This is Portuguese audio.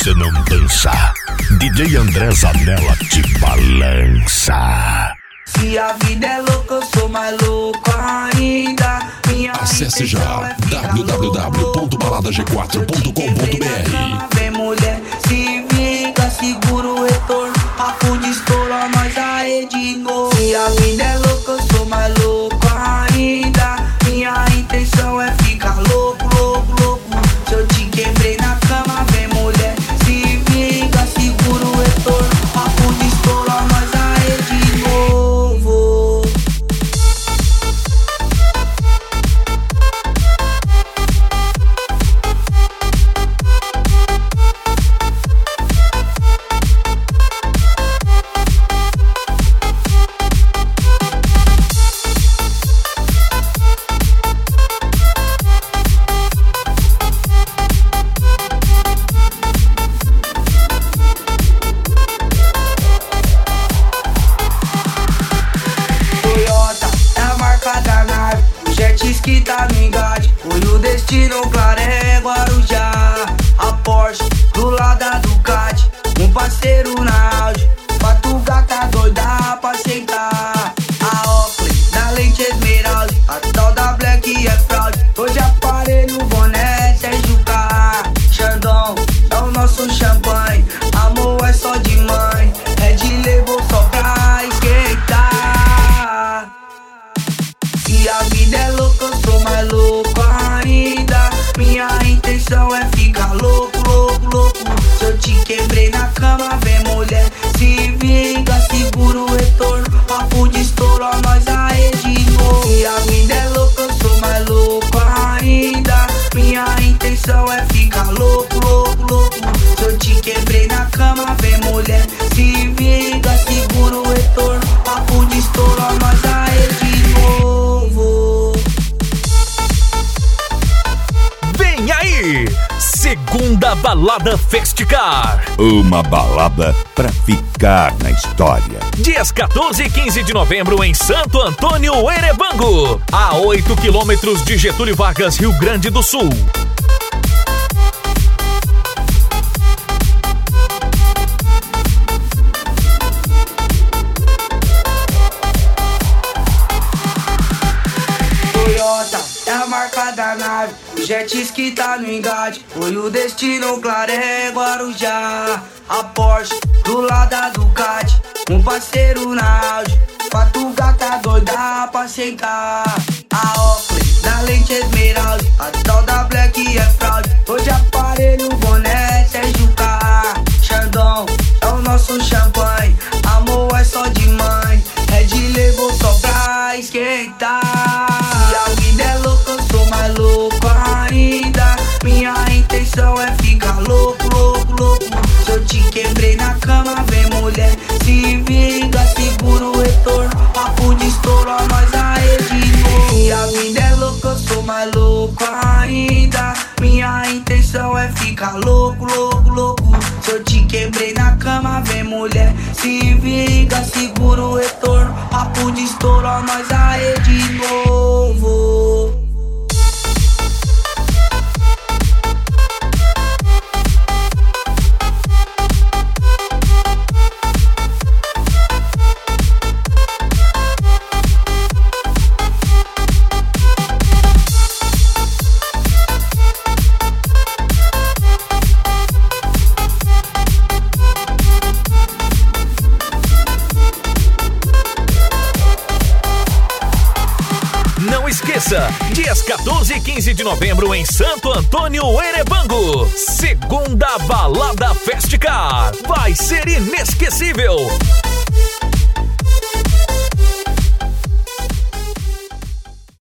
você não dança, DJ André Zanella te balança. Se a vida é louca, eu sou mais louco ainda. Acesse já www.baladag4.com.br. Vem mulher, se vinga, segura o retorno. Papo de estouro, nós aí de novo. Se a vida é louca, eu sou mais louco ainda. Minha intenção é ficar louco, louco, louco. Se eu te quebrei na cama, vem mulher, se vinga, segura o retorno. Papo de estouro, nós aí de novo. Que tá no engate, foi o destino, claro, é Guarujá. A Porsche do lado da Ducati, um parceiro na Audi, pra tu gata doida pra sentar. A Oakley da lente esmeralda, a tal da Black é fraude. Hoje aparelho, boné, Sérgio K. Xandão é o nosso champanhe, amor é só de mãe. Red levou só pra esquentar. Se a vida é louca, eu sou mais louco ainda. Minha intenção é ficar louco, louco, louco. Se eu te quebrei na cama, vem mulher, se vinga, segura o retorno. Papo de estouro, nós aí de novo. Se a vida é louca, eu sou mais louco ainda. Minha intenção é ficar louco, louco, louco. Se eu te quebrei na cama, vem mulher, se vinga, segura o retorno. Papo de estouro, nós aí de novo. Vem aí! Segunda Balada Festicar. Uma balada pra ficar na história. Dias 14 e 15 de novembro em Santo Antônio, Erebango, a 8 quilômetros de Getúlio Vargas, Rio Grande do Sul. Toyota é a marca da nave, o jet ski tá no engate, foi o destino, claro, é Guarujá. A Porsche do lado da Ducati, um parceiro na Audi, pra tu gata doida pra sentar. A Oakley da lente esmeralda, a tal da Black é fraude. Hoje aparelho, boné, Sérgio K. Xandão é o nosso champanhe, amor é só de mãe. Red levou só pra esquentar. Se a vida é louca, eu sou mais louco ainda. Minha intenção é ficar louco, louco, louco. Se eu te quebrei na cama, vem mulher, se vinga, segura o retorno. Papo de estouro, nós aí de novo. Se a vida é louca, eu sou mais louco ainda. Minha intenção é ficar louco, louco, louco. Se eu te quebrei na cama, vem mulher, se vinga, segura o retorno. Papo de estouro, nós aí de novo. Dias 14 e 15 de novembro em Santo Antônio, Erebango. Segunda Balada Festicar. Vai ser inesquecível.